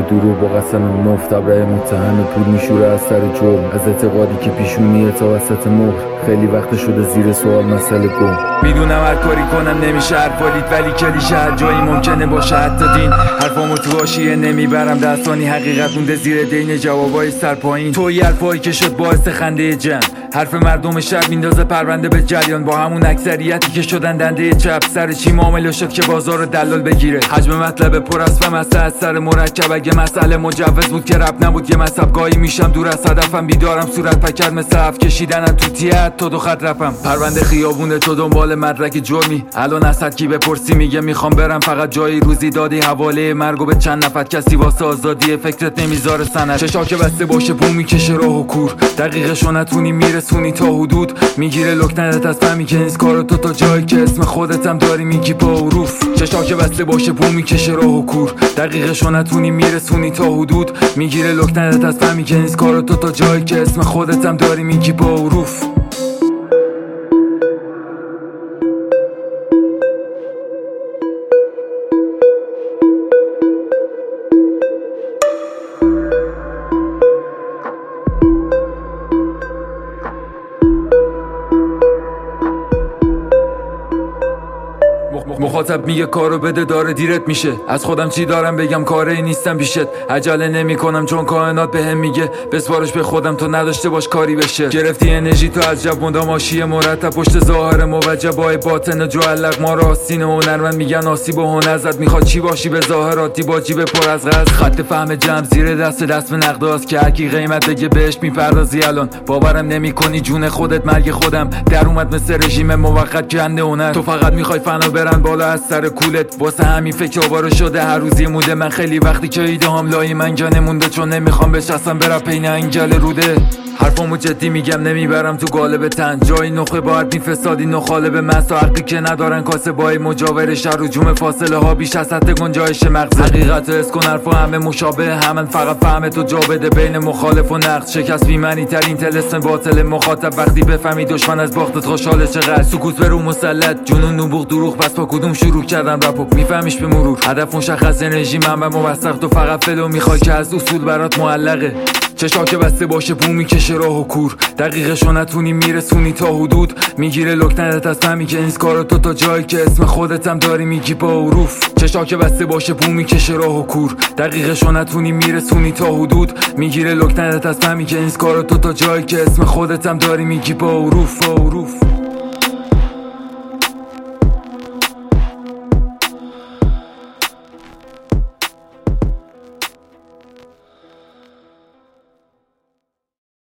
به دروغ با قسم مفت ابره متهم پول میشوره از سر جرم، از اعتقادی که پیشونیه تا وسط مهر. خیلی وقت شده زیر سوال مسئله گم. میدونم هر کاری کنم نمیشه حرفالید، ولی کلیشه هر جایی ممکنه باشه حتی دین. حرفامو تو حاشیه نمیبرم، دستانی حقیقت مونده زیر دین جوابای سر پایین. توی حرفایی که شد باعث خنده جمع، حرف مردم شب میندازه پرونده به جریان. با همون اکثریتی که شدن دنده چپ، سر چی معامله شد که بازار دلال بگیره. حجم مطلب پر است و مسئله از سر مرکب. اگه مسئله مجوز بود که رپ نبود یه مصب، گاهی میشم دور از هدفم، بیدارم صورت پکر مثل هف کشیدن تو تیت تو دو خط رپم. پرونده خیابونه تو دنبال مدرک جرمی، الان از کی بپرسی میگه میخوام برم فقط جایی روزی دادی حواله مرگو به چند نفر. کسی واسه آزادی فکرت نمیذاره سند، چشا که بسته باشه بو میکشه راه و کور. دقیقشو نتونی میرسونی تا حدود، میگیره لکنت از فهمی که نیست کارو تو تا جایی که اسم خودتم داری میگی با حروف. چشا که بسته باشه بو میکشه راه و کور. دقیقشو نتونی میرسونی تا حدود، میگیره لکنت از فهمی که نیست کارو تو تا جایی که اسم خودتم داری میگی با حروف. مخاطب میگه کارو بده داره دیرت میشه، از خودم چی دارم بگم کاری نیستم بیشت. عجله نمی کنم چون کائنات بهم میگه بسپارش به خودم تو نداشته باش کاری بشه. گرفتی انرژی تو از جب مداماشی مرتب پشت ظاهر موجبای باطن جو علق ما راستین هنرمند میگن آسیب و هنر زد. میخواد چی باشی به ظاهراتی با جیب پر از غز. خط فهم جمع زیر دست به نقداست که هرکی قیمت بگه بهش میپردازی. الان باورم نمیکنی جون خودت مرگ خودم در اومد مثل رژیم موقت کنده هنر. تو فقط میخوای فنا برن بالا از سر کولت، واسه همین فکر آوارو شده هر روزی موده. من خیلی وقتی که ایده هم لای من جا نمونده، چون نمیخوام بشستم برم پین انگل روده. حرفامو جدی میگم نمیبرم تو قالب تن، جای نخه با حرفی فسادی نخالب مست و حقی که ندارن کاسه بای مجاور شر. رجوم فاصله ها بیش از حد گنجایش مغز. حقیقت حس کن حرفا همه مشابه همن، فقط فهم تو جا بده بین مخالف و نقد. شکست بی‌معنی ترین طلسم باطل مخاطب، وقتی بفهمی دشمن از باختت خوشحال چقدر. سکوت به رو مسلط جنون نبوغ دروغ، پس با کدوم شروع کردم رپو میفهمیش به مرور. هدف مشخص انرژی منبع موثق، تو فقط فلو میخوای که از اصول برات معلقه. چشا که بسته باشه بو میکشه راه و کور. دقیقشو نتونی میرسونی تا حدود، میگیره لکنت از فهمی که نیست کارو تو تا جایی که اسم خودتم داری میگی با حروف. چشا که بسته باشه بو میکشه راه و کور. دقیقشو نتونی میرسونی تا حدود، میگیره لکنت از فهمی که نیست کارو تو تا جایی که اسم خودتم داری میگی با حروف.